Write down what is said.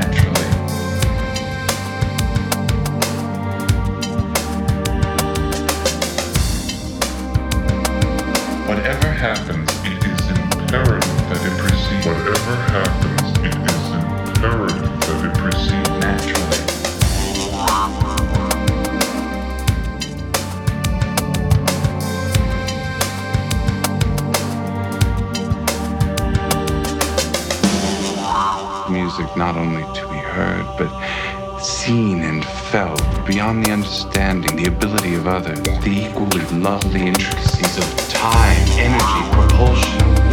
naturally. Whatever happens, it is imperative that it proceed. Whatever happens, it is imperative that it proceed Naturally. Music not only to be heard, but seen and felt beyond the understanding, the ability of others, the equally lovely intricacies of time, energy, propulsion.